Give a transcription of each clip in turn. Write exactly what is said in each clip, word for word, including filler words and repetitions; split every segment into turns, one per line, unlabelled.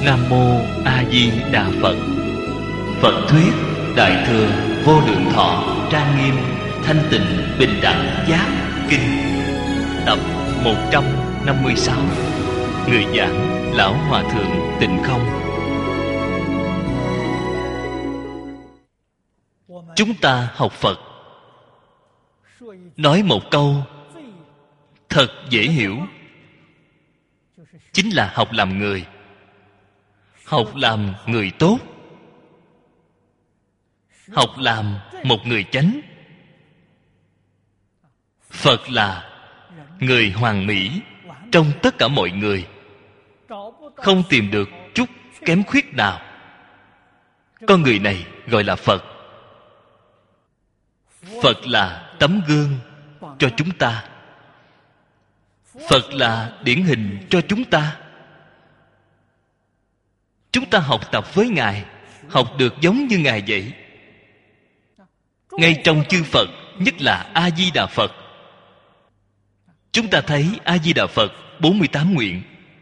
Nam Mô A Di Đà Phật. Phật thuyết Đại thừa vô lượng thọ trang nghiêm thanh tịnh bình đẳng giác kinh, tập một trăm năm mươi sáu. Người giảng Lão Hòa Thượng Tịnh Không. Chúng ta học Phật, nói một câu thật dễ hiểu, chính là học làm người, học làm người tốt, học làm một người chánh. Phật là người hoàn mỹ trong tất cả mọi người, không tìm được chút kém khuyết nào. Con người này gọi là Phật. Phật là tấm gương cho chúng ta, Phật là điển hình cho chúng ta. Chúng ta học tập với Ngài, học được giống như Ngài vậy. Ngay trong chư Phật, nhất là A-di-đà Phật, chúng ta thấy A-di-đà Phật bốn mươi tám nguyện.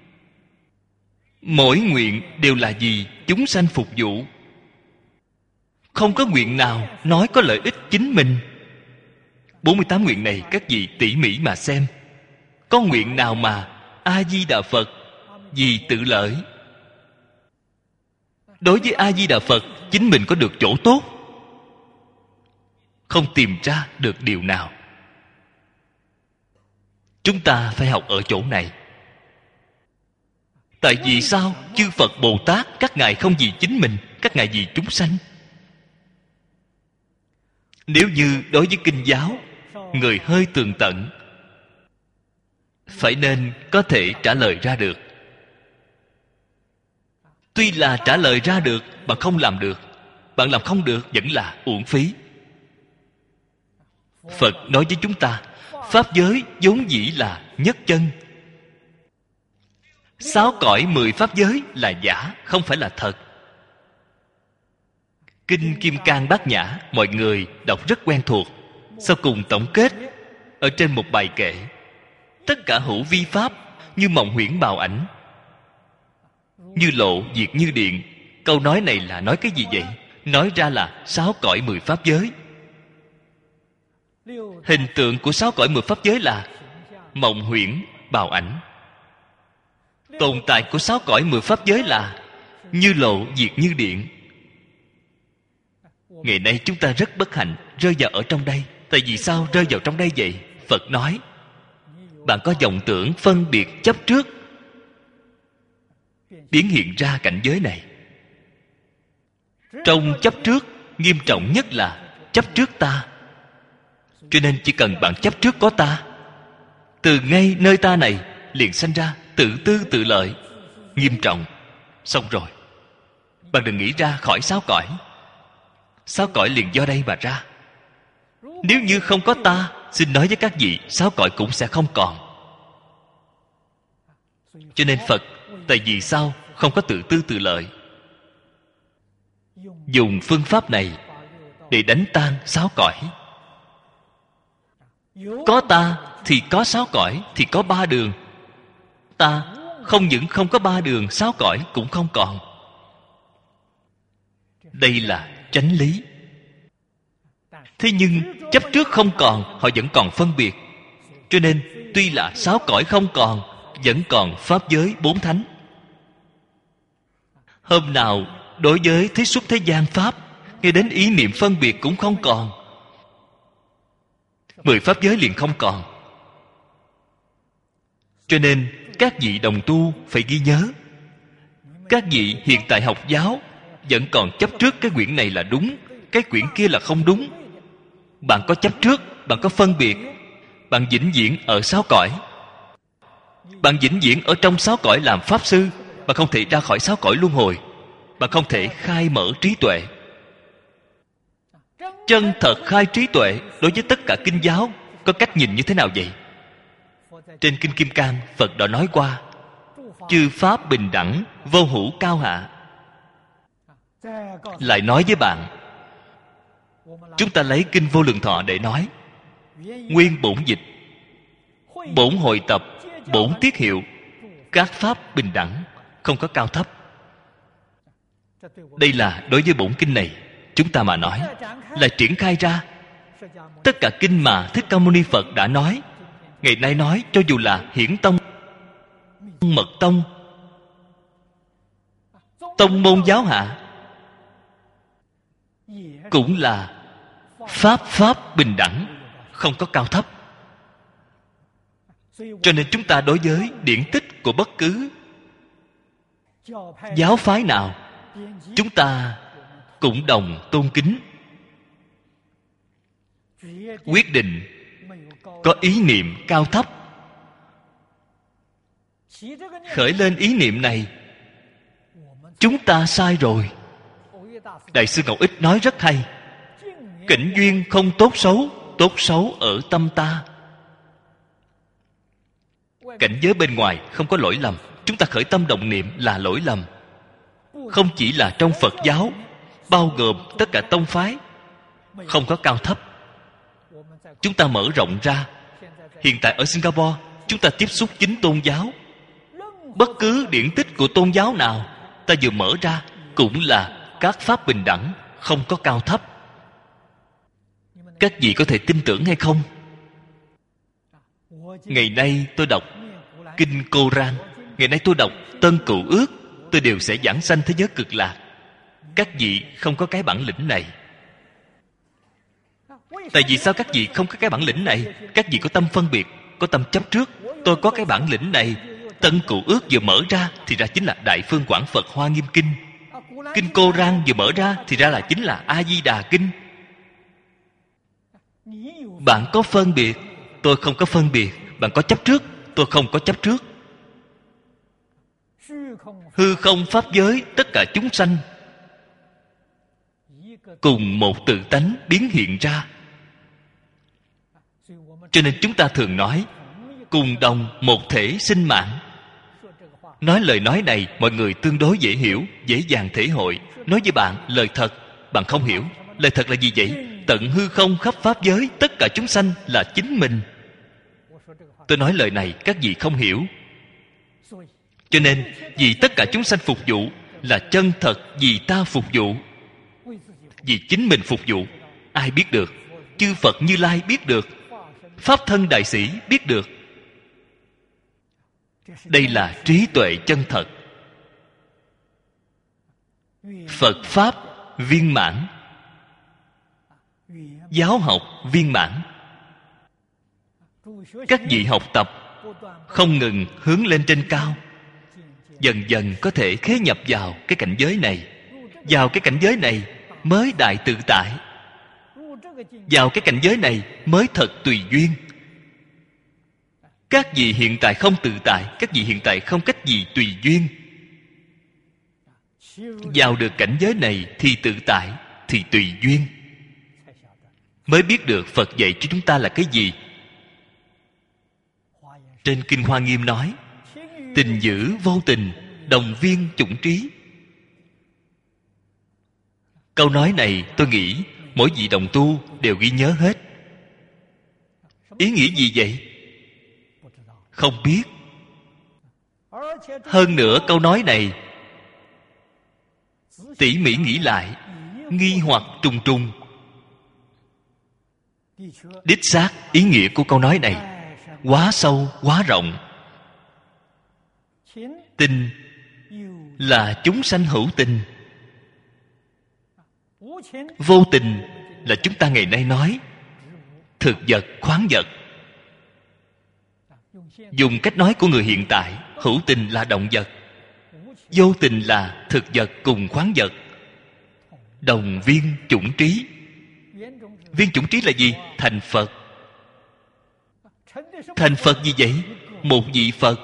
Mỗi nguyện đều là gì? Chúng sanh phục vụ. Không có nguyện nào nói có lợi ích chính mình. bốn mươi tám nguyện này các vị tỉ mỉ mà xem, có nguyện nào mà A-di-đà Phật vì tự lợi? Đối với A-di-đà Phật, chính mình có được chỗ tốt, không tìm ra được điều nào. Chúng ta phải học ở chỗ này. Tại vì sao? Chư Phật Bồ Tát các ngài không vì chính mình, các ngài vì chúng sanh. Nếu như đối với kinh giáo, người hơi tường tận, phải nên có thể trả lời ra được. Tuy là trả lời ra được, bạn không làm được, bạn làm không được vẫn là uổng phí. Phật nói với chúng ta, pháp giới vốn dĩ là nhất chân. Sáu cõi mười pháp giới là giả, không phải là thật. Kinh Kim Cang Bát Nhã mọi người đọc rất quen thuộc. Sau cùng tổng kết ở trên một bài kệ: tất cả hữu vi pháp như mộng huyễn bào ảnh, như lộ diệt như điện. Câu nói này là nói cái gì vậy? Nói ra là sáu cõi mười pháp giới. Hình tượng của sáu cõi mười pháp giới là mộng huyễn bào ảnh. Tồn tại của sáu cõi mười pháp giới là như lộ diệt như điện. Ngày nay chúng ta rất bất hạnh rơi vào ở trong đây. Tại vì sao rơi vào trong đây vậy? Phật nói, bạn có vọng tưởng phân biệt chấp trước, biến hiện ra cảnh giới này. Trong chấp trước, nghiêm trọng nhất là chấp trước ta. Cho nên chỉ cần bạn chấp trước có ta, từ ngay nơi ta này liền sanh ra tự tư tự lợi, nghiêm trọng. Xong rồi, bạn đừng nghĩ ra khỏi sáu cõi. Sáu cõi liền do đây mà ra. Nếu như không có ta, xin nói với các vị, sáu cõi cũng sẽ không còn. Cho nên Phật, tại vì sao không có tự tư tự lợi, dùng phương pháp này để đánh tan sáu cõi. Có ta thì có sáu cõi, thì có ba đường. Ta không những không có ba đường, sáu cõi cũng không còn. Đây là chánh lý. Thế nhưng chấp trước không còn, họ vẫn còn phân biệt. Cho nên tuy là sáu cõi không còn, vẫn còn pháp giới bốn thánh. Hôm nào đối với thế xuất thế gian pháp, nghe đến ý niệm phân biệt cũng không còn, mười pháp giới liền không còn. Cho nên các vị đồng tu phải ghi nhớ, các vị hiện tại học giáo vẫn còn chấp trước cái quyển này là đúng, cái quyển kia là không đúng. Bạn có chấp trước, bạn có phân biệt, bạn vĩnh viễn ở sáu cõi. Bạn vĩnh viễn ở trong sáu cõi làm pháp sư, bạn không thể ra khỏi sáu cõi luân hồi. Bạn không thể khai mở trí tuệ. Chân thật khai trí tuệ đối với tất cả kinh giáo có cách nhìn như thế nào vậy? Trên Kinh Kim Cang, Phật đã nói qua, chư pháp bình đẳng, vô hữu cao hạ. Lại nói với bạn, chúng ta lấy Kinh Vô Lượng Thọ để nói, nguyên bổn dịch, bổn hội tập, bổn tiết hiệu, các pháp bình đẳng, không có cao thấp. Đây là đối với bổn kinh này chúng ta mà nói, là triển khai ra tất cả kinh mà Thích Ca Mâu Ni Phật đã nói. Ngày nay nói cho dù là Hiển Tông, Mật Tông, tông môn giáo hạ, cũng là pháp pháp bình đẳng, không có cao thấp. Cho nên chúng ta đối với điển tích của bất cứ giáo phái nào, chúng ta cũng đồng tôn kính. Quyết định có ý niệm cao thấp, khởi lên ý niệm này, chúng ta sai rồi. Đại sư Ngọc Ích nói rất hay: cảnh duyên không tốt xấu, tốt xấu ở tâm ta. Cảnh giới bên ngoài không có lỗi lầm, chúng ta khởi tâm động niệm là lỗi lầm. Không chỉ là trong Phật giáo, bao gồm tất cả tông phái, không có cao thấp. Chúng ta mở rộng ra. Hiện tại ở Singapore, chúng ta tiếp xúc chính tôn giáo. Bất cứ điển tích của tôn giáo nào ta vừa mở ra cũng là các pháp bình đẳng, không có cao thấp. Các vị có thể tin tưởng hay không? Ngày nay tôi đọc Kinh Cô-rang, ngày nay tôi đọc Tân Cựu Ước, tôi đều sẽ giảng sanh thế giới cực lạc. Các vị không có cái bản lĩnh này. Tại vì sao các vị không có cái bản lĩnh này? Các vị có tâm phân biệt, có tâm chấp trước. Tôi có cái bản lĩnh này. Tân Cựu Ước vừa mở ra thì ra chính là Đại Phương Quảng Phật Hoa Nghiêm Kinh. Kinh Cô-rang vừa mở ra thì ra là chính là A Di Đà Kinh. Bạn có phân biệt, tôi không có phân biệt. Bạn có chấp trước, tôi không có chấp trước. Hư không pháp giới, tất cả chúng sanh cùng một tự tánh biến hiện ra. Cho nên chúng ta thường nói cùng đồng một thể sinh mạng. Nói lời nói này mọi người tương đối dễ hiểu, dễ dàng thể hội. Nói với bạn lời thật, bạn không hiểu. Lời thật là gì vậy? Tận hư không khắp pháp giới, tất cả chúng sanh là chính mình. Tôi nói lời này các vị không hiểu. Cho nên vì tất cả chúng sanh phục vụ là chân thật, vì ta phục vụ, vì chính mình phục vụ. Ai biết được? Chư Phật Như Lai biết được, Pháp Thân Đại Sĩ biết được. Đây là trí tuệ chân thật. Phật Pháp viên mãn, giáo học viên mãn. Các vị học tập không ngừng hướng lên trên cao, dần dần có thể khế nhập vào cái cảnh giới này. Vào cái cảnh giới này mới đại tự tại. Vào cái cảnh giới này mới thật tùy duyên. Các vị hiện tại không tự tại, các vị hiện tại không cách gì tùy duyên. Vào được cảnh giới này thì tự tại, thì tùy duyên. Mới biết được Phật dạy cho chúng ta là cái gì. Trên Kinh Hoa Nghiêm nói: tình giữ vô tình, đồng viên chủng trí. Câu nói này tôi nghĩ mỗi vị đồng tu đều ghi nhớ hết. Ý nghĩa gì vậy? Không biết. Hơn nữa câu nói này tỉ mỉ nghĩ lại, nghi hoặc trùng trùng. Đích xác ý nghĩa của câu nói này quá sâu, quá rộng. Tình là chúng sanh hữu tình. Vô tình là chúng ta ngày nay nói thực vật, khoáng vật. Dùng cách nói của người hiện tại, hữu tình là động vật, vô tình là thực vật cùng khoáng vật. Đồng viên chủng trí. Viên chủng trí là gì? Thành Phật. Thành Phật gì vậy? Một vị Phật.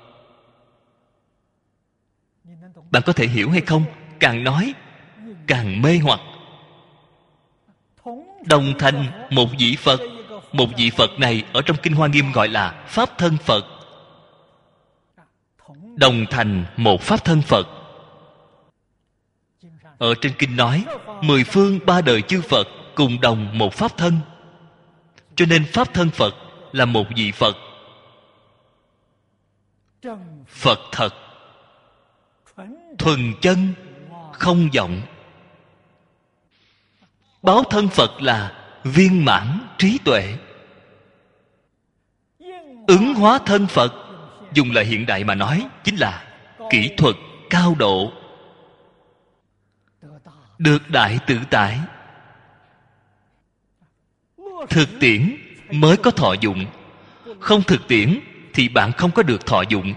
Bạn có thể hiểu hay không? Càng nói càng mê hoặc. Đồng thành một vị Phật. Một vị Phật này ở trong Kinh Hoa Nghiêm gọi là Pháp Thân Phật. Đồng thành một Pháp Thân Phật. Ở trên Kinh nói mười phương ba đời chư Phật cùng đồng một Pháp Thân. Cho nên Pháp Thân Phật là một vị Phật. Phật thật, thuần chân, không vọng. Báo thân Phật là viên mãn trí tuệ. Ứng hóa thân Phật, dùng lời hiện đại mà nói, chính là kỹ thuật cao độ, được đại tự tại. Thực tiễn mới có thọ dụng. Không thực tiễn thì bạn không có được thọ dụng.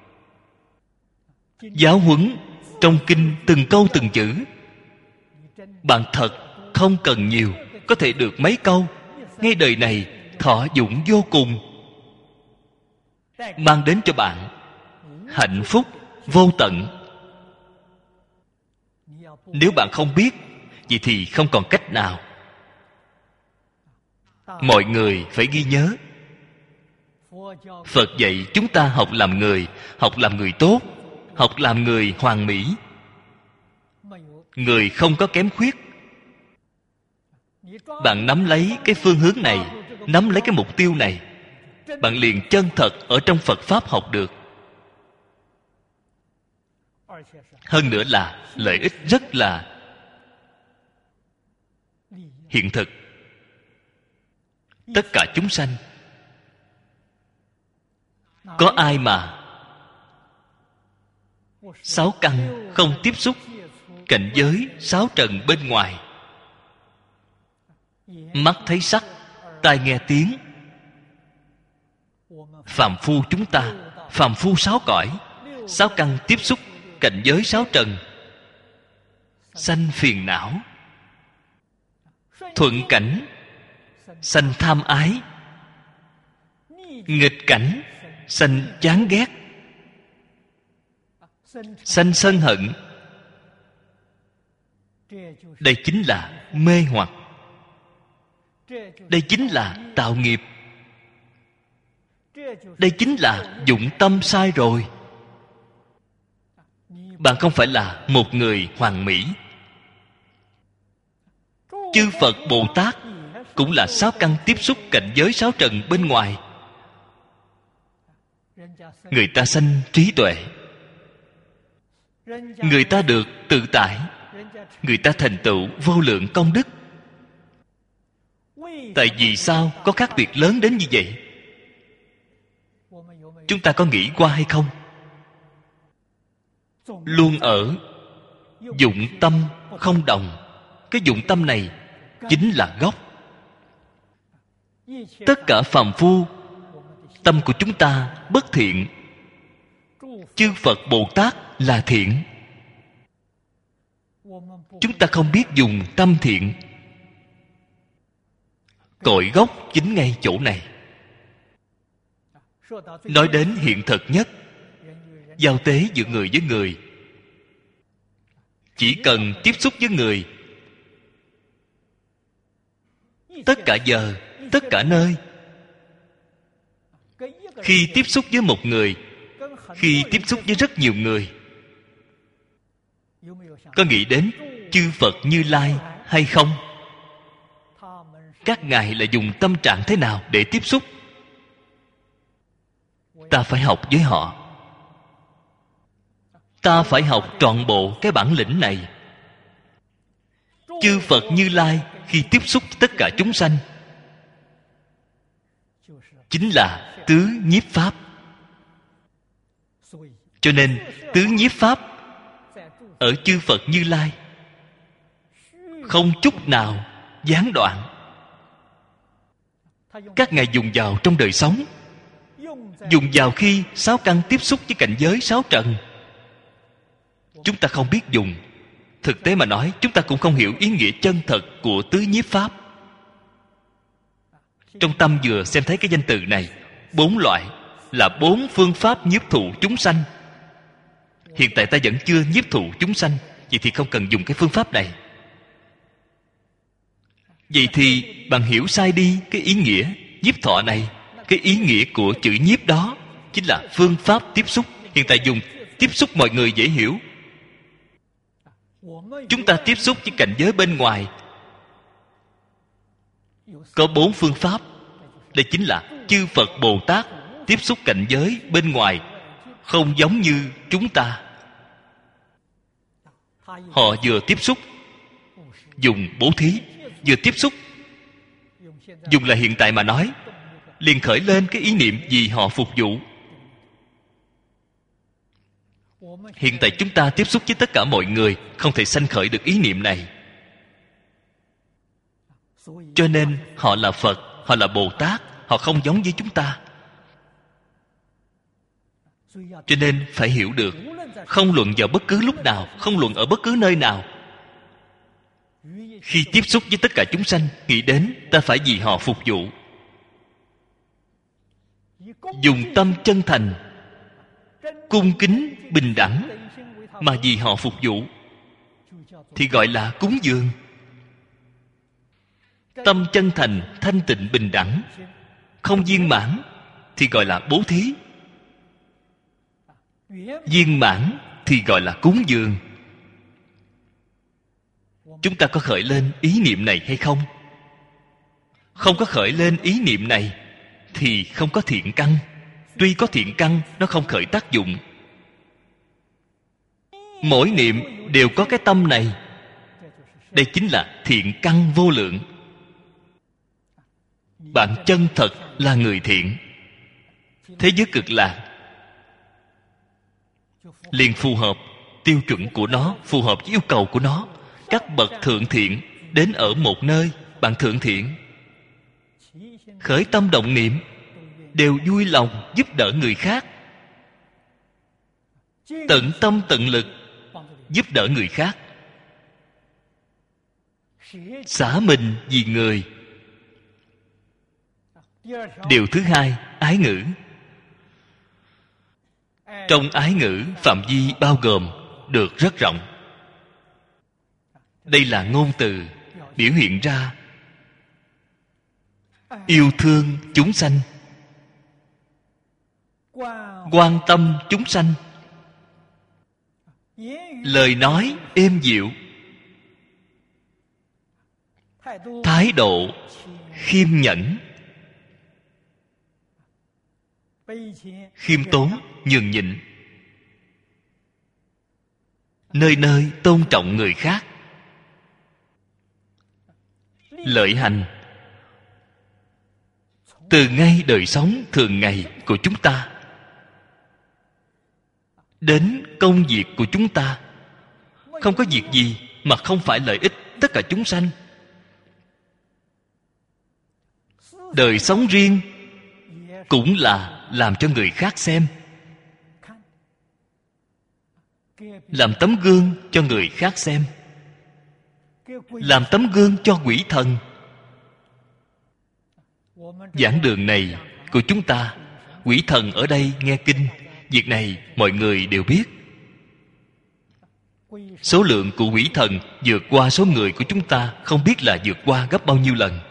Giáo huấn trong kinh từng câu từng chữ, bạn thật không cần nhiều, có thể được mấy câu, ngay đời này thọ dụng vô cùng, mang đến cho bạn hạnh phúc vô tận. Nếu bạn không biết, vậy thì không còn cách nào. Mọi người phải ghi nhớ, Phật dạy chúng ta học làm người, học làm người tốt, học làm người hoàn mỹ. Người không có kém khuyết. Bạn nắm lấy cái phương hướng này, nắm lấy cái mục tiêu này, bạn liền chân thật ở trong Phật Pháp học được. Hơn nữa là lợi ích rất là hiện thực. Tất cả chúng sanh, có ai mà sáu căn không tiếp xúc cảnh giới sáu trần bên ngoài? Mắt thấy sắc, tai nghe tiếng. Phàm phu chúng ta, phàm phu sáu cõi, sáu căn tiếp xúc cảnh giới sáu trần, sanh phiền não. Thuận cảnh sanh tham ái, nghịch cảnh sanh chán ghét, sanh sân hận. Đây chính là mê hoặc. Đây chính là tạo nghiệp. Đây chính là dụng tâm sai rồi. Bạn không phải là một người hoàn mỹ. Chư Phật Bồ Tát cũng là sáu căn tiếp xúc cảnh giới sáu trần bên ngoài. Người ta sanh trí tuệ, người ta được tự tại, người ta thành tựu vô lượng công đức. Tại vì sao có khác biệt lớn đến như vậy? Chúng ta có nghĩ qua hay không? Luôn ở dụng tâm không đồng. Cái dụng tâm này chính là gốc. Tất cả phàm phu, tâm của chúng ta bất thiện, chư Phật Bồ Tát là thiện. Chúng ta không biết dùng tâm thiện. Cội gốc chính ngay chỗ này. Nói đến hiện thực nhất, giao tế giữa người với người, chỉ cần tiếp xúc với người, tất cả giờ, tất cả nơi. Khi tiếp xúc với một người, khi tiếp xúc với rất nhiều người, có nghĩ đến chư Phật Như Lai hay không? Các ngài là dùng tâm trạng thế nào để tiếp xúc? Ta phải học với họ. Ta phải học trọn bộ cái bản lĩnh này. Chư Phật Như Lai khi tiếp xúc tất cả chúng sanh chính là tứ nhiếp pháp. Cho nên tứ nhiếp pháp ở chư Phật Như Lai không chút nào gián đoạn. Các ngài dùng vào trong đời sống, dùng vào khi sáu căn tiếp xúc với cảnh giới sáu trần. Chúng ta không biết dùng. Thực tế mà nói, chúng ta cũng không hiểu ý nghĩa chân thật của tứ nhiếp pháp. Trong tâm vừa xem thấy cái danh từ này, bốn loại là bốn phương pháp nhiếp thụ chúng sanh. Hiện tại ta vẫn chưa nhiếp thụ chúng sanh, vậy thì không cần dùng cái phương pháp này. Vậy thì bạn hiểu sai đi cái ý nghĩa nhiếp thọ này. Cái ý nghĩa của chữ nhiếp đó chính là phương pháp tiếp xúc. Hiện tại dùng tiếp xúc mọi người dễ hiểu. Chúng ta tiếp xúc với cảnh giới bên ngoài có bốn phương pháp. Đây chính là chư Phật Bồ Tát tiếp xúc cảnh giới bên ngoài không giống như chúng ta. Họ vừa tiếp xúc dùng bố thí, vừa tiếp xúc dùng là hiện tại mà nói, liền khởi lên cái ý niệm vì họ phục vụ. Hiện tại chúng ta tiếp xúc với tất cả mọi người, không thể sanh khởi được ý niệm này. Cho nên họ là Phật, họ là Bồ Tát, họ không giống với chúng ta. Cho nên phải hiểu được, không luận vào bất cứ lúc nào, không luận ở bất cứ nơi nào, khi tiếp xúc với tất cả chúng sanh, nghĩ đến ta phải vì họ phục vụ, dùng tâm chân thành, cung kính, bình đẳng mà vì họ phục vụ, thì gọi là cúng dường. Tâm chân thành, thanh tịnh, bình đẳng, không viên mãn thì gọi là bố thí, viên mãn thì gọi là cúng dường. Chúng ta có khởi lên ý niệm này hay không? Không có khởi lên ý niệm này thì không có thiện căn. Tuy có thiện căn, nó không khởi tác dụng. Mỗi niệm đều có cái tâm này. Đây chính là thiện căn vô lượng. Bạn chân thật là người thiện, thế giới cực lạc liền phù hợp tiêu chuẩn của nó, phù hợp với yêu cầu của nó. Các bậc thượng thiện đến ở một nơi, bạn thượng thiện, khởi tâm động niệm đều vui lòng giúp đỡ người khác, tận tâm tận lực giúp đỡ người khác, xả mình vì người. Điều thứ hai, ái ngữ. Trong ái ngữ, phạm vi bao gồm được rất rộng. Đây là ngôn từ biểu hiện ra yêu thương chúng sanh, quan tâm chúng sanh, lời nói êm dịu, thái độ khiêm nhẫn, khiêm tốn, nhường nhịn, nơi nơi tôn trọng người khác. Lợi hành từ ngay đời sống thường ngày của chúng ta đến công việc của chúng ta, không có việc gì mà không phải lợi ích tất cả chúng sanh. Đời sống riêng cũng là làm cho người khác xem, làm tấm gương cho người khác xem, làm tấm gương cho quỷ thần. Giảng đường này của chúng ta, quỷ thần ở đây nghe kinh, việc này mọi người đều biết. Số lượng của quỷ thần vượt qua số người của chúng ta, không biết là vượt qua gấp bao nhiêu lần.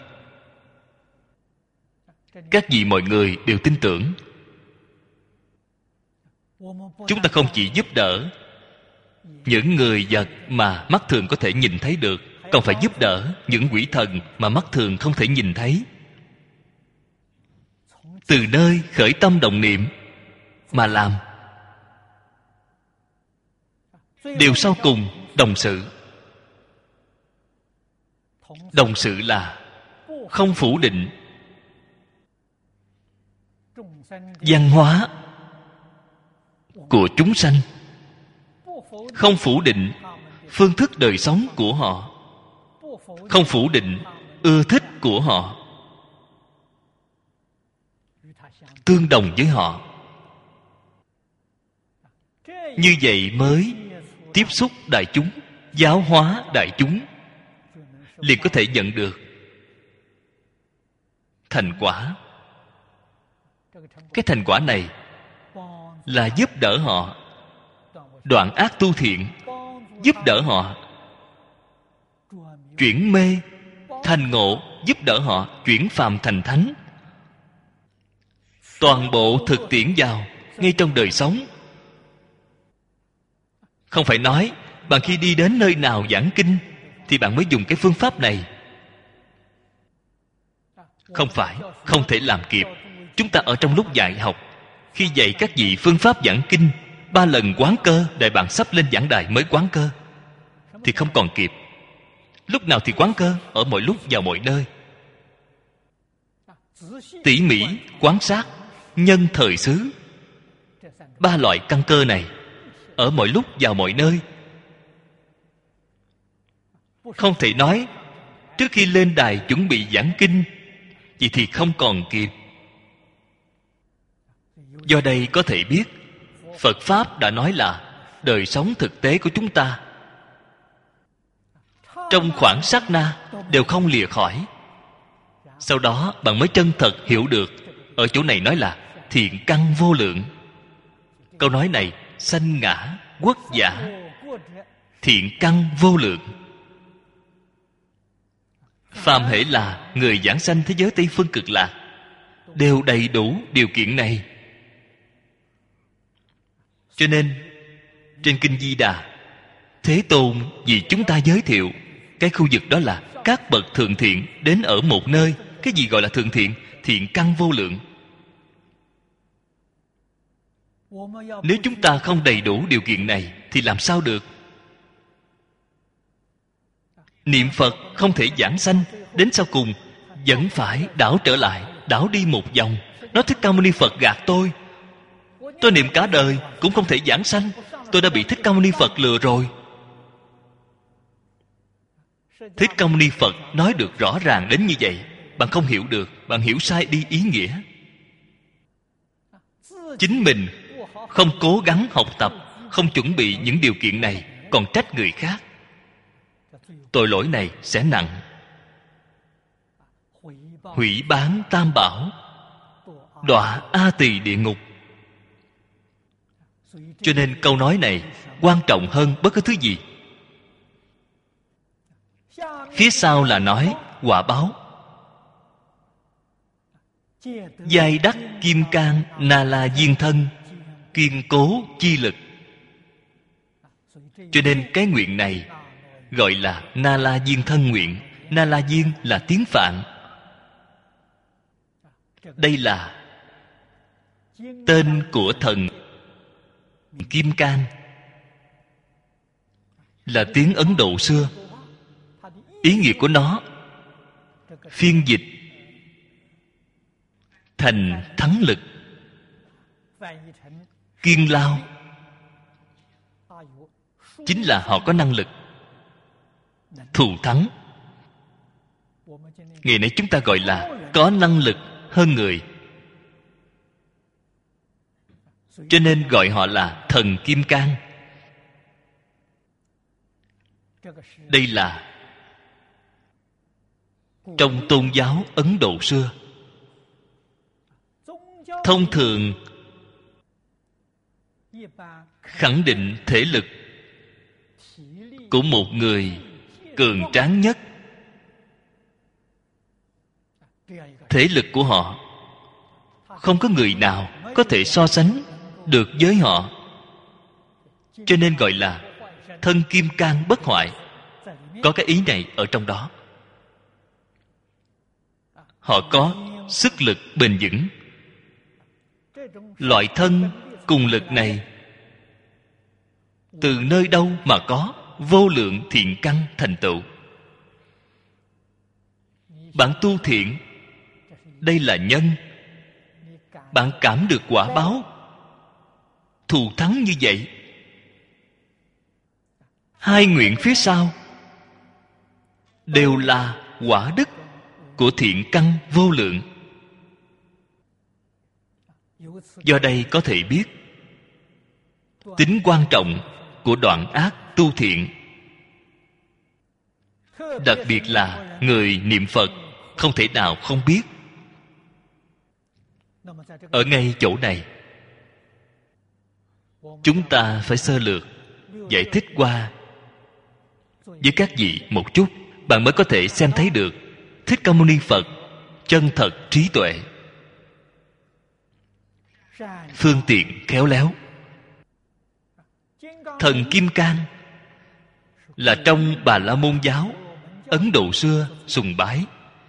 Các vị mọi người đều tin tưởng. Chúng ta không chỉ giúp đỡ những người vật mà mắt thường có thể nhìn thấy được, còn phải giúp đỡ những quỷ thần mà mắt thường không thể nhìn thấy. Từ nơi khởi tâm động niệm mà làm. Điều sau cùng, đồng sự. Đồng sự là không phủ định văn hóa của chúng sanh, không phủ định phương thức đời sống của họ, không phủ định ưa thích của họ, tương đồng với họ. Như vậy mới tiếp xúc đại chúng, giáo hóa đại chúng, liền có thể nhận được thành quả. Cái thành quả này là giúp đỡ họ đoạn ác tu thiện, giúp đỡ họ chuyển mê thành ngộ, giúp đỡ họ chuyển phàm thành thánh. Toàn bộ thực tiễn vào ngay trong đời sống. Không phải nói bạn khi đi đến nơi nào giảng kinh thì bạn mới dùng cái phương pháp này. Không phải, không thể làm kịp. Chúng ta ở trong lúc dạy học, khi dạy các vị phương pháp giảng kinh, ba lần quán cơ, đợi bạn sắp lên giảng đài mới quán cơ. thì không còn kịp. Lúc nào thì quán cơ? Ở mọi lúc vào mọi nơi. Tỉ mỉ quan sát nhân thời xứ, ba loại căn cơ này ở mọi lúc vào mọi nơi. Không thể nói trước khi lên đài chuẩn bị giảng kinh, vậy thì không còn kịp. Do đây có thể biết Phật Pháp đã nói là đời sống thực tế của chúng ta trong khoảng sát na đều không lìa khỏi. Sau đó bạn mới chân thật hiểu được. Ở chỗ này nói là thiện căn vô lượng. Câu nói này sanh ngã quốc giả, thiện căn vô lượng. Phàm hễ là người giảng sanh thế giới Tây Phương Cực Lạc đều đầy đủ điều kiện này. Cho nên trên Kinh Di Đà, Thế Tôn vì chúng ta giới thiệu cái khu vực đó là các bậc thượng thiện đến ở một nơi. Cái gì gọi là thượng thiện? Thiện căn vô lượng. Nếu chúng ta không đầy đủ điều kiện này thì làm sao được? Niệm Phật không thể giảng sanh, đến sau cùng vẫn phải đảo trở lại, đảo đi một vòng. Nói Thích Ca Mâu Ni Phật gạt tôi, tôi niệm cả đời cũng không thể giảng sanh, tôi đã bị Thích Ca Mâu Ni Phật lừa rồi. Thích Ca Mâu Ni Phật nói được rõ ràng đến như vậy, bạn không hiểu được, bạn hiểu sai đi ý nghĩa. Chính mình không cố gắng học tập, không chuẩn bị những điều kiện này, còn trách người khác, tội lỗi này sẽ nặng. Hủy bán tam bảo, đọa A Tỳ địa ngục. Cho nên câu nói này quan trọng hơn bất cứ thứ gì. Phía sau là nói quả báo. Giai đắc kim cang na la diên thân, kiên cố chi lực. Cho nên cái nguyện này gọi là na la diên thân nguyện. Na la diên là tiếng Phạn. Đây là tên của thần Kim Cang, là tiếng Ấn Độ xưa. Ý nghĩa của nó phiên dịch thành thắng lực, kiên lao, chính là họ có năng lực thù thắng. Ngày nay chúng ta gọi là có năng lực hơn người, cho nên gọi họ là thần Kim Cang. Đây là trong tôn giáo Ấn Độ xưa. Thông thường khẳng định thể lực của một người cường tráng nhất, thể lực của họ không có người nào có thể so sánh được với họ, cho nên gọi là thân kim cang bất hoại. Có cái ý này ở trong đó. Họ có sức lực bền vững. Loại thân cùng lực này từ nơi đâu mà có? Vô lượng thiện căn thành tựu. Bạn tu thiện, đây là nhân. Bạn cảm được quả báo thù thắng như vậy. Hai nguyện phía sau đều là quả đức của thiện căn vô lượng. Do đây có thể biết tính quan trọng của đoạn ác tu thiện. Đặc biệt là người niệm Phật không thể nào không biết. Ở ngay chỗ này chúng ta phải sơ lược giải thích qua với các vị một chút, bạn mới có thể xem thấy được Thích Ca Mâu Ni Phật chân thật trí tuệ, phương tiện khéo léo. Thần Kim Cang là trong Bà La Môn giáo Ấn Độ xưa sùng bái,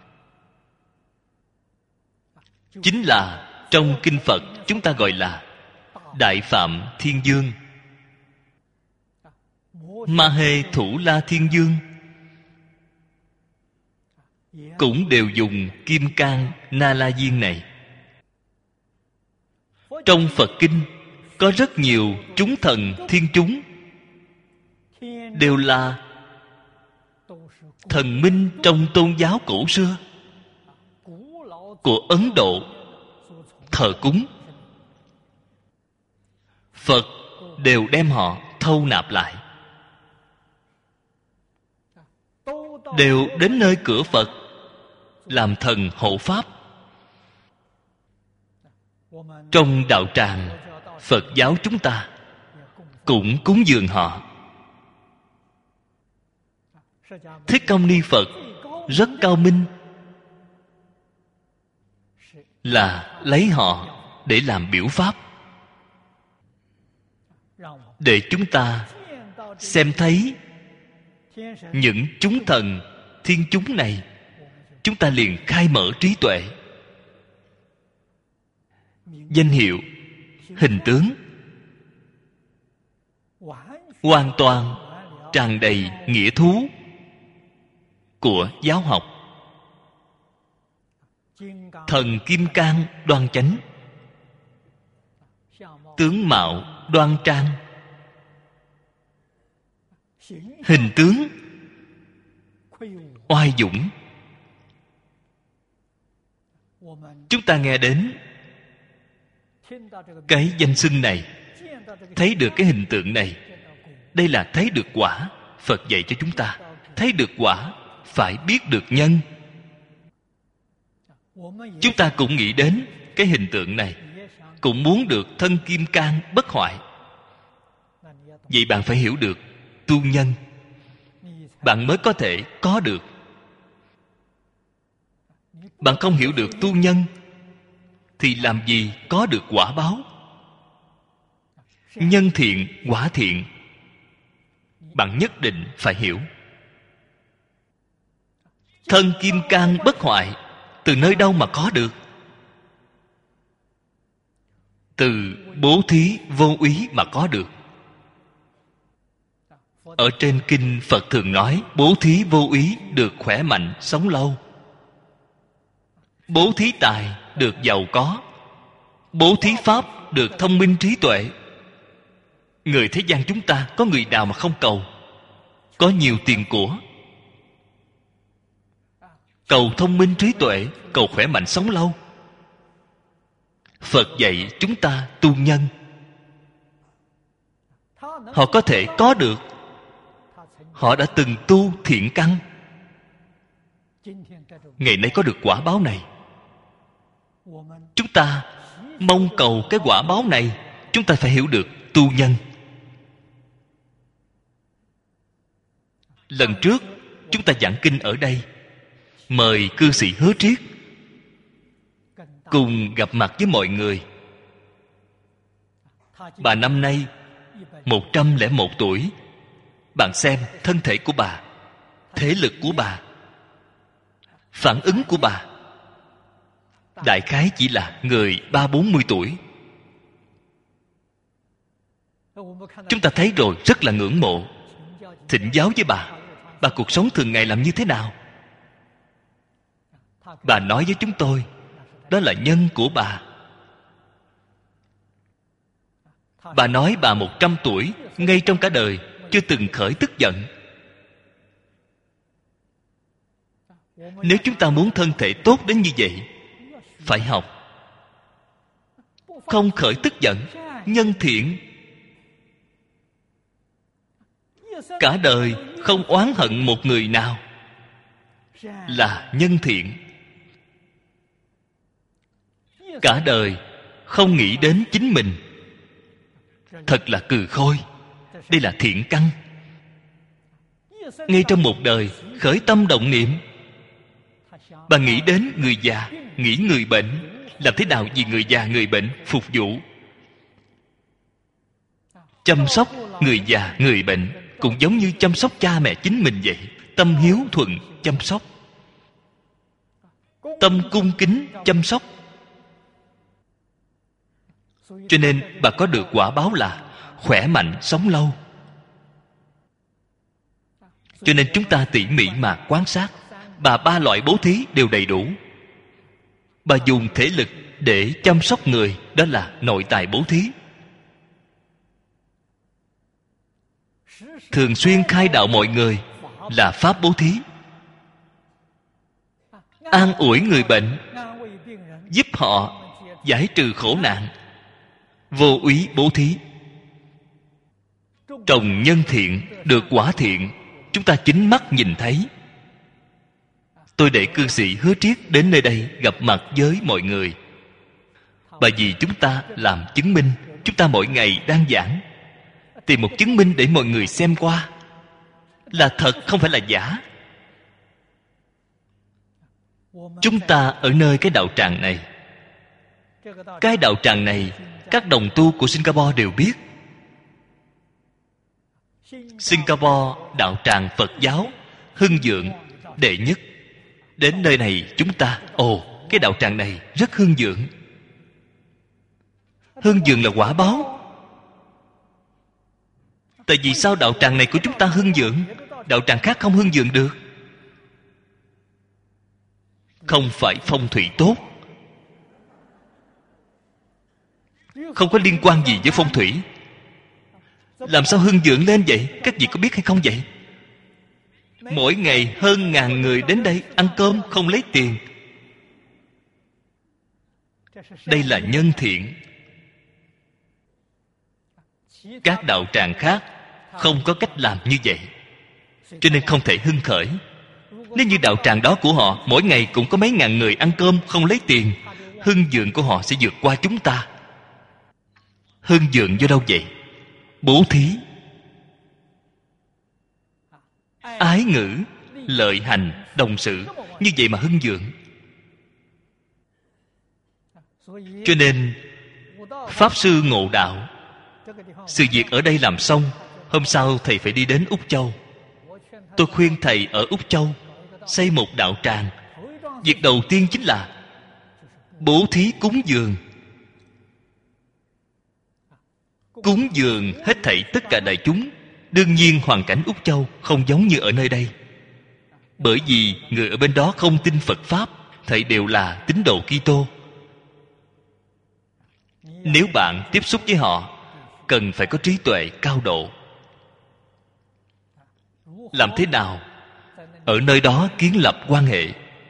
chính là trong kinh Phật chúng ta gọi là Đại Phạm Thiên Dương. Ma Hê Thủ La Thiên Dương cũng đều dùng Kim Cang Na La Diên này. Trong Phật Kinh có rất nhiều chúng thần thiên chúng đều là thần minh trong tôn giáo cổ xưa của Ấn Độ thờ cúng. Phật đều đem họ thâu nạp lại, đều đến nơi cửa Phật làm thần hộ pháp. Trong đạo tràng Phật giáo chúng ta cũng cúng dường họ. Thích Ca Mâu Ni Phật rất cao minh, là lấy họ để làm biểu pháp, để chúng ta xem thấy những chúng thần thiên chúng này, chúng ta liền khai mở trí tuệ. Danh hiệu, hình tướng hoàn toàn tràn đầy nghĩa thú của giáo học. Thần Kim Cang đoan chánh, tướng mạo đoan trang, hình tướng oai dũng. Chúng ta nghe đến cái danh xưng này, thấy được cái hình tượng này, đây là thấy được quả. Phật dạy cho chúng ta thấy được quả phải biết được nhân. Chúng ta cũng nghĩ đến cái hình tượng này, cũng muốn được thân kim cang bất hoại. Vậy bạn phải hiểu được tu nhân, bạn mới có thể có được. Bạn không hiểu được tu nhân thì làm gì có được quả báo. Nhân thiện, quả thiện, bạn nhất định phải hiểu. Thân kim cang bất hoại từ nơi đâu mà có được? Từ bố thí vô úy mà có được. Ở trên kinh Phật thường nói bố thí vô úy được khỏe mạnh sống lâu, bố thí tài được giàu có, bố thí pháp được thông minh trí tuệ. Người thế gian chúng ta có người nào mà không cầu? Có nhiều tiền của, cầu thông minh trí tuệ, cầu khỏe mạnh sống lâu. Phật dạy chúng ta tu nhân, họ có thể có được. Họ đã từng tu thiện căn, ngày nay có được quả báo này. Chúng ta mong cầu cái quả báo này, chúng ta phải hiểu được tu nhân. Lần trước chúng ta giảng kinh ở đây, mời cư sĩ Hứa Triết cùng gặp mặt với mọi người. Bà năm nay một trăm lẻ một tuổi. Bạn xem thân thể của bà, thể lực của bà, phản ứng của bà, đại khái chỉ là người ba bốn mươi tuổi. Chúng ta thấy rồi rất là ngưỡng mộ. Thỉnh giáo với bà, bà cuộc sống thường ngày làm như thế nào? Bà nói với chúng tôi, đó là nhân của bà. Bà nói bà một trăm tuổi, ngay trong cả đời chưa từng khởi tức giận. Nếu chúng ta muốn thân thể tốt đến như vậy, phải học không khởi tức giận, nhân thiện. Cả đời không oán hận một người nào là nhân thiện. Cả đời không nghĩ đến chính mình, thật là cừ khôi. Đây là thiện căn. Ngay trong một đời khởi tâm động niệm, bà nghĩ đến người già, nghĩ người bệnh, làm thế nào vì người già người bệnh phục vụ, chăm sóc người già người bệnh cũng giống như chăm sóc cha mẹ chính mình vậy. Tâm hiếu thuận chăm sóc, tâm cung kính chăm sóc. Cho nên bà có được quả báo là khỏe mạnh sống lâu. Cho nên chúng ta tỉ mỉ mà quan sát, bà ba loại bố thí đều đầy đủ. Bà dùng thể lực để chăm sóc người, đó là nội tài bố thí. Thường xuyên khai đạo mọi người là pháp bố thí. An ủi người bệnh, giúp họ giải trừ khổ nạn, vô úy bố thí. Trồng nhân thiện được quả thiện, chúng ta chính mắt nhìn thấy. Tôi để cư sĩ Hứa Triết đến nơi đây gặp mặt với mọi người, bởi vì chúng ta làm chứng minh. Chúng ta mỗi ngày đang giảng, tìm một chứng minh để mọi người xem qua, là thật không phải là giả. Chúng ta ở nơi cái đạo tràng này, cái đạo tràng này các đồng tu của Singapore đều biết. Singapore đạo tràng Phật giáo hưng vượng đệ nhất. Đến nơi này chúng ta, ồ, cái đạo tràng này rất hưng vượng. Hưng vượng là quả báo. Tại vì sao đạo tràng này của chúng ta hưng vượng, đạo tràng khác không hưng vượng được? Không phải phong thủy tốt, không có liên quan gì với phong thủy. Làm sao hưng vượng lên vậy? Các vị có biết hay không vậy? Mỗi ngày hơn ngàn người đến đây ăn cơm không lấy tiền. Đây là nhân thiện. Các đạo tràng khác không có cách làm như vậy, cho nên không thể hưng khởi. Nếu như đạo tràng đó của họ mỗi ngày cũng có mấy ngàn người ăn cơm không lấy tiền, hưng vượng của họ sẽ vượt qua chúng ta. Hưng vượng do đâu vậy? Bố thí, ái ngữ, lợi hành, đồng sự, như vậy mà hưng vượng. Cho nên Pháp Sư ngộ đạo, sự việc ở đây làm xong, hôm sau thầy phải đi đến Úc Châu. Tôi khuyên thầy ở Úc Châu xây một đạo tràng. Việc đầu tiên chính là bố thí cúng dường. Cúng dường hết thảy tất cả đại chúng. Đương nhiên hoàn cảnh Úc Châu không giống như ở nơi đây, bởi vì người ở bên đó không tin Phật Pháp, thảy đều là tín đồ Kitô. Nếu bạn tiếp xúc với họ, cần phải có trí tuệ cao độ. Làm thế nào ở nơi đó kiến lập quan hệ?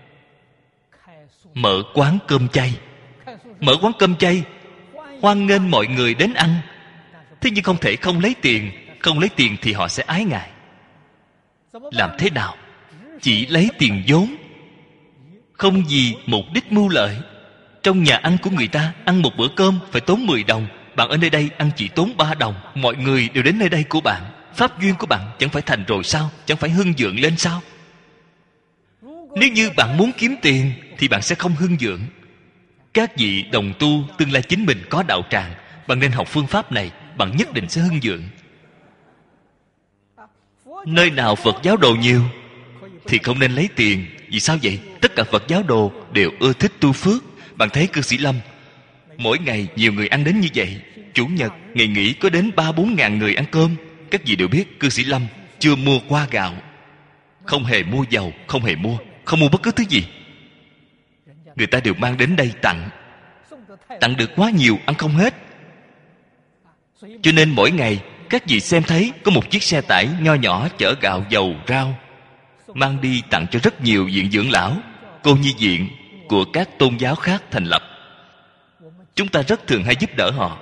Mở quán cơm chay. Mở quán cơm chay, hoan nghênh mọi người đến ăn. Thế nhưng không thể không lấy tiền. Không lấy tiền thì họ sẽ ái ngại. Làm thế nào? Chỉ lấy tiền vốn, không vì mục đích mưu lợi. Trong nhà ăn của người ta, ăn một bữa cơm phải tốn mười đồng. Bạn ở nơi đây ăn chỉ tốn ba đồng. Mọi người đều đến nơi đây của bạn. Pháp duyên của bạn chẳng phải thành rồi sao? Chẳng phải hưng vượng lên sao? Nếu như bạn muốn kiếm tiền thì bạn sẽ không hưng vượng. Các vị đồng tu tương lai chính mình có đạo tràng, bạn nên học phương pháp này, bạn nhất định sẽ hưng vượng. Nơi nào Phật giáo đồ nhiều thì không nên lấy tiền. Vì sao vậy? Tất cả Phật giáo đồ đều ưa thích tu phước. Bạn thấy cư sĩ Lâm, mỗi ngày nhiều người ăn đến như vậy. Chủ nhật, ngày nghỉ có đến ba bốn ngàn người ăn cơm. Các vị đều biết cư sĩ Lâm chưa mua qua gạo, không hề mua dầu, không hề mua, không mua bất cứ thứ gì. Người ta đều mang đến đây tặng. Tặng được quá nhiều, ăn không hết. Cho nên mỗi ngày các vị xem thấy có một chiếc xe tải nho nhỏ chở gạo, dầu, rau, mang đi tặng cho rất nhiều viện dưỡng lão, cô nhi viện của các tôn giáo khác thành lập. Chúng ta rất thường hay giúp đỡ họ.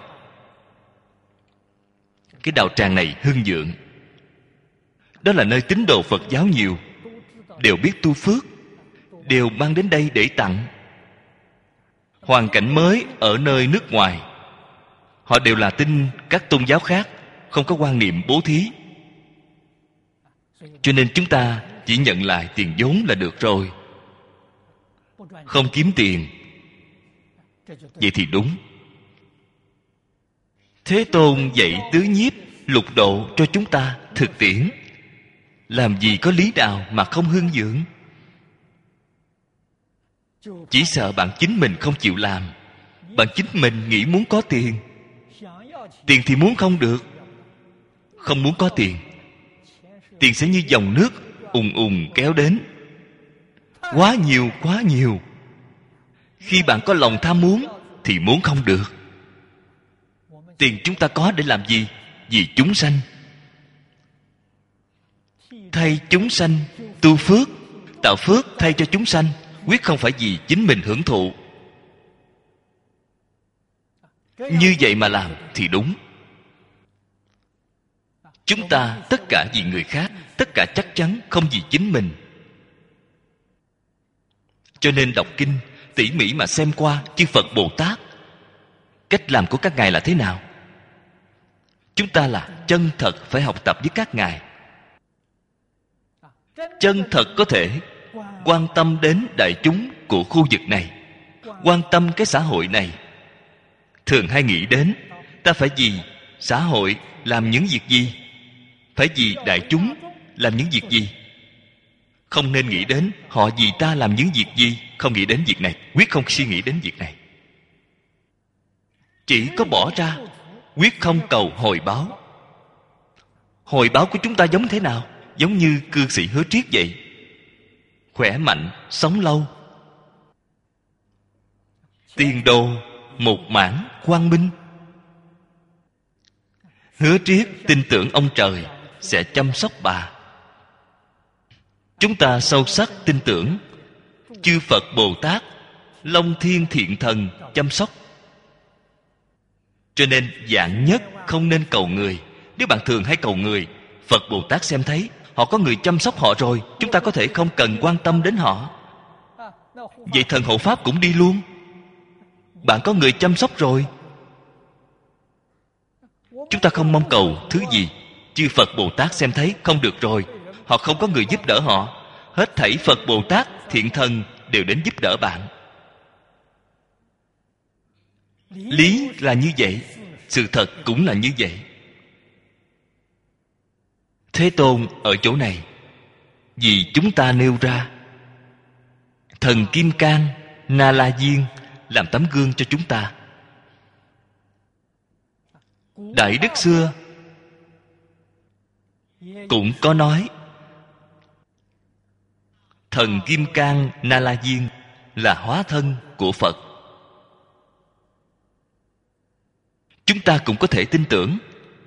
Cái đạo tràng này hưng vượng. Đó là nơi tín đồ Phật giáo nhiều, đều biết tu phước, đều mang đến đây để tặng. Hoàn cảnh mới ở nơi nước ngoài, họ đều là tin các tôn giáo khác, không có quan niệm bố thí. Cho nên chúng ta chỉ nhận lại tiền vốn là được rồi, không kiếm tiền. Vậy thì đúng. Thế Tôn dạy tứ nhiếp lục độ cho chúng ta thực tiễn. Làm gì có lý nào mà không hưng vượng? Chỉ sợ bạn chính mình không chịu làm. Bạn chính mình nghĩ muốn có tiền, tiền thì muốn không được. Không muốn có tiền, tiền sẽ như dòng nước ùn ùn kéo đến. Quá nhiều, quá nhiều. Khi bạn có lòng tham muốn thì muốn không được. Tiền chúng ta có để làm gì? Vì chúng sanh. Thay chúng sanh tu phước, tạo phước thay cho chúng sanh, quyết không phải vì chính mình hưởng thụ. Như vậy mà làm thì đúng. Chúng ta tất cả vì người khác, tất cả chắc chắn không vì chính mình. Cho nên đọc kinh tỉ mỉ mà xem qua chư Phật Bồ Tát, cách làm của các ngài là thế nào. Chúng ta là chân thật phải học tập với các ngài. Chân thật có thể quan tâm đến đại chúng của khu vực này, quan tâm cái xã hội này. Thường hay nghĩ đến ta phải vì xã hội làm những việc gì, phải vì đại chúng làm những việc gì. Không nên nghĩ đến họ vì ta làm những việc gì. Không nghĩ đến việc này, quyết không suy nghĩ đến việc này. Chỉ có bỏ ra, quyết không cầu hồi báo. Hồi báo của chúng ta giống thế nào? Giống như cư sĩ Hứa Triết vậy. Khỏe mạnh, sống lâu, tiền đồ một mãn quang minh. Hứa Triết tin tưởng ông trời sẽ chăm sóc bà. Chúng ta sâu sắc tin tưởng chư Phật Bồ Tát, Long Thiên Thiện Thần chăm sóc. Cho nên vạn nhất không nên cầu người. Nếu bạn thường hay cầu người, Phật Bồ Tát xem thấy họ có người chăm sóc họ rồi, chúng ta có thể không cần quan tâm đến họ. Vậy thần hộ pháp cũng đi luôn. Bạn có người chăm sóc rồi. Chúng ta không mong cầu thứ gì. Chư Phật Bồ Tát xem thấy không được rồi, họ không có người giúp đỡ họ. Hết thảy Phật Bồ Tát Thiện Thần đều đến giúp đỡ bạn. Lý là như vậy, sự thật cũng là như vậy. Thế Tôn ở chỗ này vì chúng ta nêu ra thần Kim Cang Na La Diên làm tấm gương cho chúng ta. Đại đức xưa cũng có nói thần Kim Cang Na La Diên là hóa thân của Phật. Chúng ta cũng có thể tin tưởng.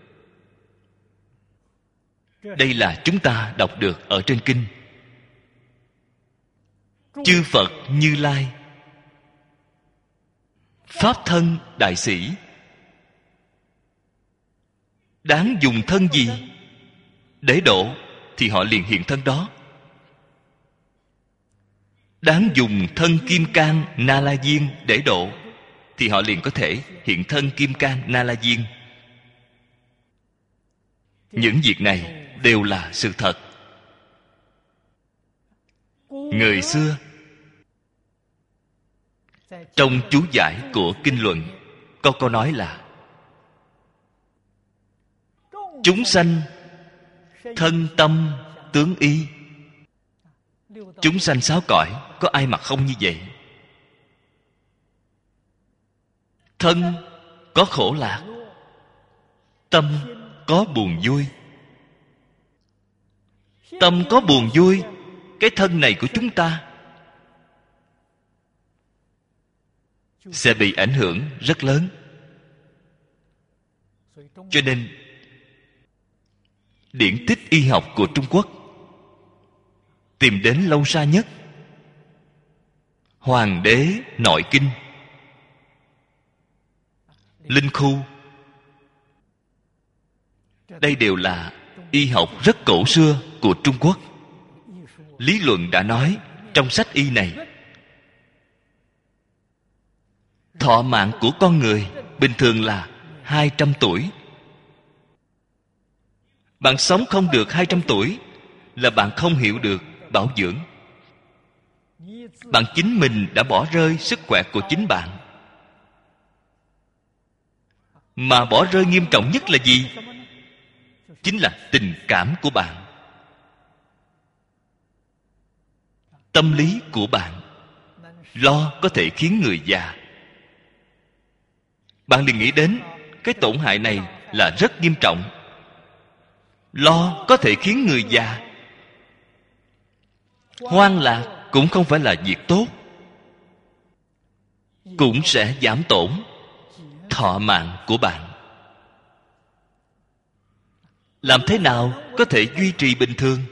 Đây là chúng ta đọc được ở trên kinh. Chư Phật Như Lai, pháp thân đại sĩ, đáng dùng thân gì để độ thì họ liền hiện thân đó. Đáng dùng thân Kim Cang Na La Diên để độ thì họ liền có thể hiện thân Kim Cang Na La Diên. Những việc này đều là sự thật. Người xưa trong chú giải của kinh luận có câu nói là chúng sanh thân tâm tướng y. Chúng sanh sáu cõi có ai mà không như vậy? Thân có khổ lạc, tâm có buồn vui. Tâm có buồn vui, cái thân này của chúng ta sẽ bị ảnh hưởng rất lớn. Cho nên điển tích y học của Trung Quốc tìm đến lâu xa nhất Hoàng đế nội kinh, Linh khu. Đây đều là y học rất cổ xưa của Trung Quốc. Lý luận đã nói trong sách y này, thọ mạng của con người bình thường là hai trăm tuổi. Bạn sống không được hai trăm tuổi là bạn không hiểu được bảo dưỡng. Bạn chính mình đã bỏ rơi sức khỏe của chính bạn. Mà bỏ rơi nghiêm trọng nhất là gì? Chính là tình cảm của bạn, tâm lý của bạn. Lo có thể khiến người già. Bạn liền nghĩ đến cái tổn hại này là rất nghiêm trọng. Lo có thể khiến người già. Hoang lạc cũng không phải là việc tốt, cũng sẽ giảm tổn thọ mạng của bạn. Làm thế nào có thể duy trì bình thường?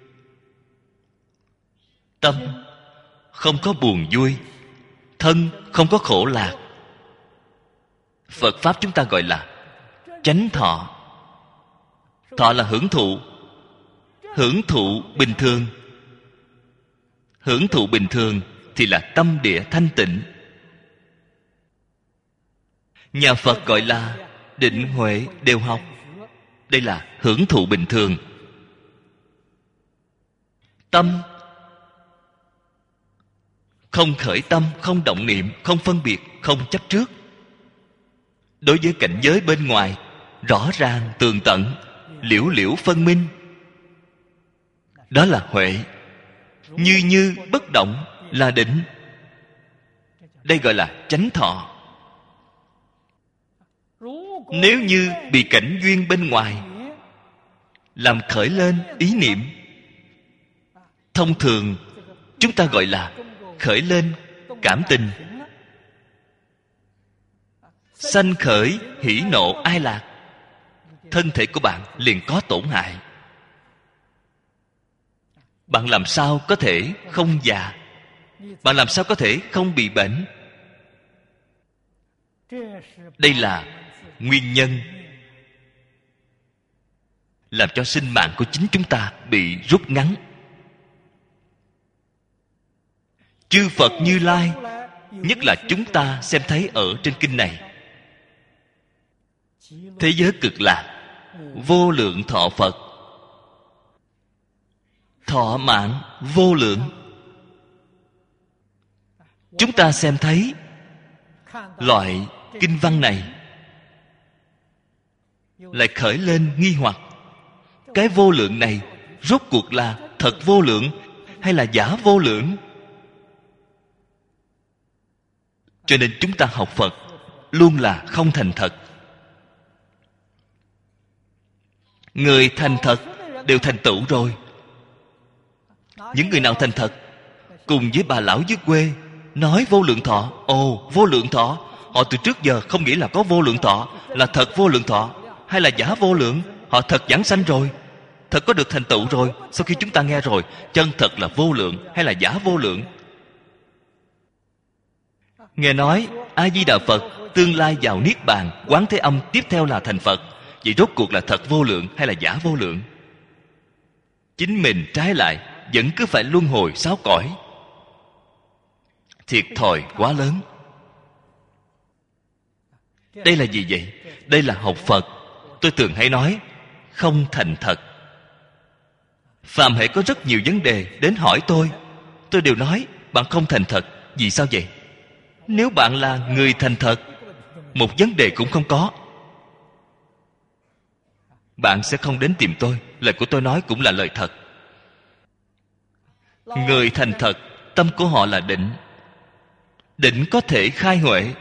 Tâm không có buồn vui, thân không có khổ lạc. Phật Pháp chúng ta gọi là chánh thọ. Thọ là hưởng thụ. Hưởng thụ bình thường. Hưởng thụ bình thường thì là tâm địa thanh tịnh. Nhà Phật gọi là định huệ đều học. Đây là hưởng thụ bình thường. Tâm không khởi tâm, không động niệm, không phân biệt, không chấp trước. Đối với cảnh giới bên ngoài rõ ràng tường tận, liễu liễu phân minh. Đó là huệ. Như như bất động là định. Đây gọi là chánh thọ. Nếu như bị cảnh duyên bên ngoài làm khởi lên ý niệm, thông thường chúng ta gọi là khởi lên cảm tình, sanh khởi hỉ nộ ai lạc, thân thể của bạn liền có tổn hại. Bạn làm sao có thể không già? Bạn làm sao có thể không bị bệnh? Đây là nguyên nhân làm cho sinh mạng của chính chúng ta bị rút ngắn. Chư Phật Như Lai, nhất là chúng ta xem thấy ở trên kinh này, thế giới cực lạc, vô lượng thọ Phật, thọ mạng vô lượng. Chúng ta xem thấy loại kinh văn này lại khởi lên nghi hoặc. Cái vô lượng này rốt cuộc là thật vô lượng hay là giả vô lượng? Cho nên chúng ta học Phật luôn là không thành thật. Người thành thật đều thành tựu rồi. Những người nào thành thật? Cùng với bà lão dưới quê nói vô lượng thọ. Ồ, vô lượng thọ. Họ từ trước giờ không nghĩ là có vô lượng thọ, là thật vô lượng thọ hay là giả vô lượng. Họ thật giảng sanh rồi, thật có được thành tựu rồi. Sau khi chúng ta nghe rồi, chân thật là vô lượng hay là giả vô lượng? Nghe nói A Di Đà Phật tương lai vào Niết Bàn, Quán Thế Âm tiếp theo là thành Phật. Vậy rốt cuộc là thật vô lượng hay là giả vô lượng? Chính mình trái lại vẫn cứ phải luân hồi sáu cõi, thiệt thòi quá lớn. Đây là gì vậy? Đây là học Phật. Tôi thường hay nói không thành thật. Phàm hễ có rất nhiều vấn đề đến hỏi tôi, tôi đều nói bạn không thành thật. Vì sao vậy? Nếu bạn là người thành thật, một vấn đề cũng không có, bạn sẽ không đến tìm tôi. Lời của tôi nói cũng là lời thật. Người thành thật, tâm của họ là định. Định có thể khai huệ.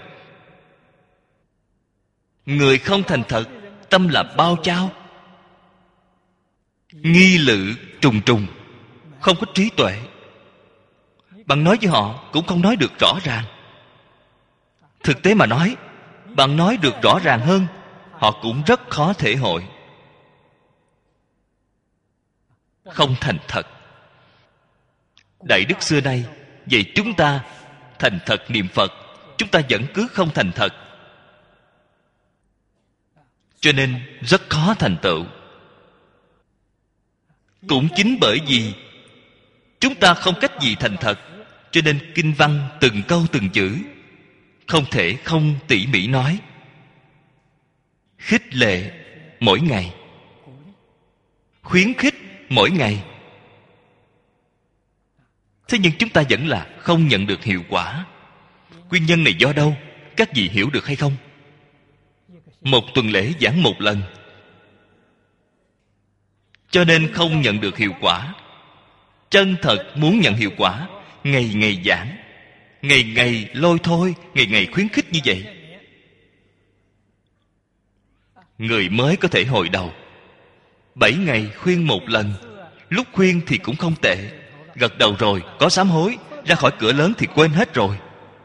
Người không thành thật, tâm là bao trao, nghi lự trùng trùng, không có trí tuệ. Bạn nói với họ cũng không nói được rõ ràng. Thực tế mà nói, bạn nói được rõ ràng hơn, họ cũng rất khó thể hội. Không thành thật. Đại đức xưa nay vậy chúng ta thành thật niệm Phật, chúng ta vẫn cứ không thành thật, cho nên rất khó thành tựu. Cũng chính bởi vì chúng ta không cách gì thành thật, cho nên kinh văn từng câu từng chữ không thể không tỉ mỉ nói, khích lệ mỗi ngày, khuyến khích mỗi ngày. Thế nhưng chúng ta vẫn là không nhận được hiệu quả. Nguyên nhân này do đâu? Các vị hiểu được hay không? Một tuần lễ giảng một lần, cho nên không nhận được hiệu quả. Chân thật muốn nhận hiệu quả, ngày ngày giảng, ngày ngày lôi thôi, ngày ngày khuyến khích như vậy, người mới có thể hồi đầu. Bảy ngày khuyên một lần, lúc khuyên thì cũng không tệ, Gật đầu rồi, có sám hối, ra khỏi cửa lớn thì quên hết rồi.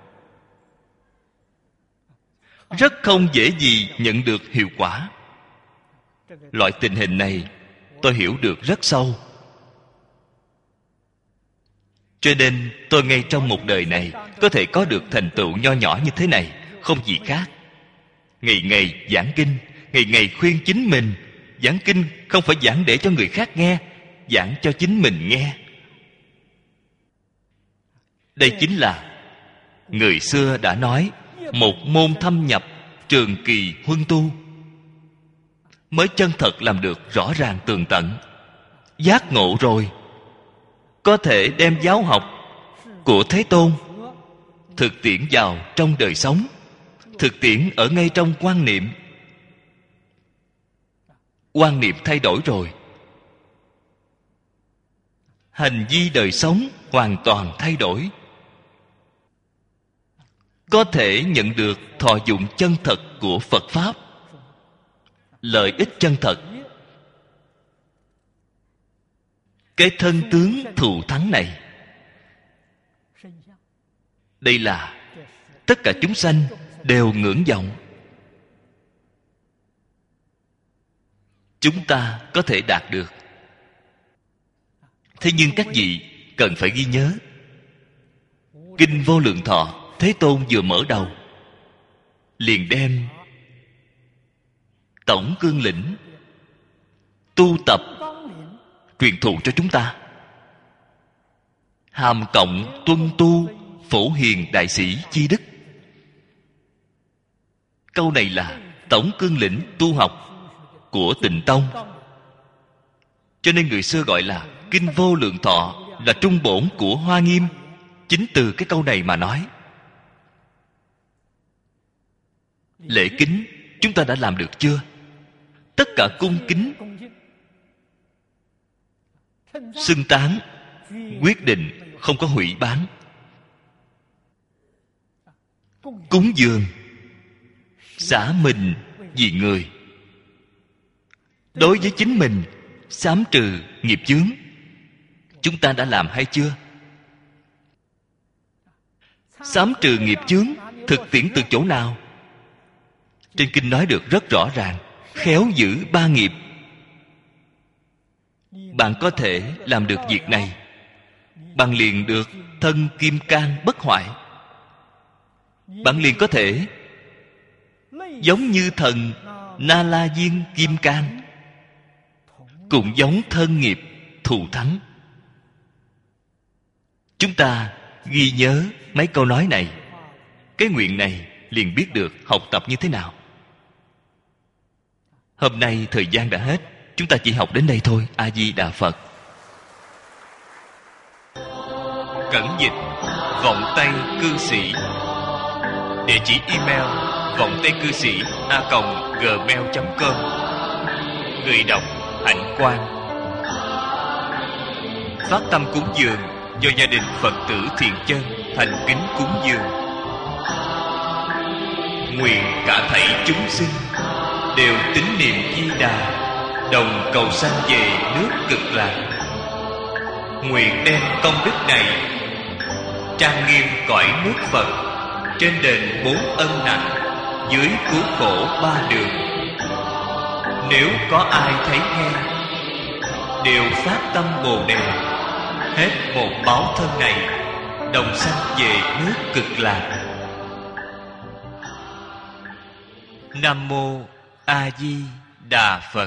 Rất không dễ gì nhận được hiệu quả. Loại tình hình này tôi hiểu được rất sâu. Cho nên tôi ngay trong một đời này có thể có được thành tựu nho nhỏ như thế này, không gì khác. Ngày ngày giảng kinh, ngày ngày khuyên chính mình. Giảng kinh không phải giảng để cho người khác nghe, giảng cho chính mình nghe. Đây chính là người xưa đã nói, một môn thâm nhập, trường kỳ huân tu, mới chân thật làm được rõ ràng tường tận. Giác ngộ rồi, có thể đem giáo học của Thế Tôn thực tiễn vào trong đời sống, thực tiễn ở ngay trong quan niệm. Quan niệm thay đổi rồi, hành vi đời sống hoàn toàn thay đổi. Có thể nhận được thọ dụng chân thật của Phật Pháp, lợi ích chân thật. Cái thân tướng thù thắng này, đây là tất cả chúng sanh đều ngưỡng vọng. Chúng ta có thể đạt được. Thế nhưng các vị cần phải ghi nhớ, Kinh Vô Lượng Thọ Thế Tôn vừa mở đầu liền đem tổng cương lĩnh tu tập truyền thụ cho chúng ta. Hàm cộng tuân tu phổ hiền đại sĩ chi đức. Câu này là tổng cương lĩnh tu học của Tịnh Tông. Cho nên người xưa gọi là Kinh Vô Lượng Thọ, là trung bổn của Hoa Nghiêm. Chính từ cái câu này mà nói. Lễ kính chúng ta đã làm được chưa? Tất cả cung kính, xưng tán, quyết định không có hủy bán. Cúng dường, xả mình vì người. Đối với chính mình, xám trừ nghiệp chướng, chúng ta đã làm hay chưa? Xám trừ nghiệp chướng thực tiễn từ chỗ nào? Trên kinh nói được rất rõ ràng, khéo giữ ba nghiệp. Bạn có thể làm được việc này, bạn liền được thân kim cang bất hoại. Bạn liền có thể giống như thần Na La Diên Kim Cang, cũng giống thân nghiệp thù thắng. Chúng ta ghi nhớ mấy câu nói này, cái nguyện này liền biết được học tập như thế nào. Hôm nay thời gian đã hết, chúng ta chỉ học đến đây thôi. A Di Đà Phật. Cẩn dịch vọng tây cư sĩ. Địa chỉ email vọng tây cư sĩ a còng gmail chấm com. Người đọc Hạnh Quang. Phát tâm cúng dường do gia đình Phật tử Thiện Chân thành kính cúng dường. Nguyện cả thảy chúng sinh đều tín niệm Di Đà, đồng cầu sanh về nước Cực Lạc. Nguyện đem công đức này trang nghiêm cõi nước Phật, trên đền bốn ân nặng, dưới cứu khổ ba đường. Nếu có ai thấy nghe, đều phát tâm Bồ Đề, hết một báo thân này, đồng sanh về nước Cực Lạc. Nam mô A Di Đà Phật.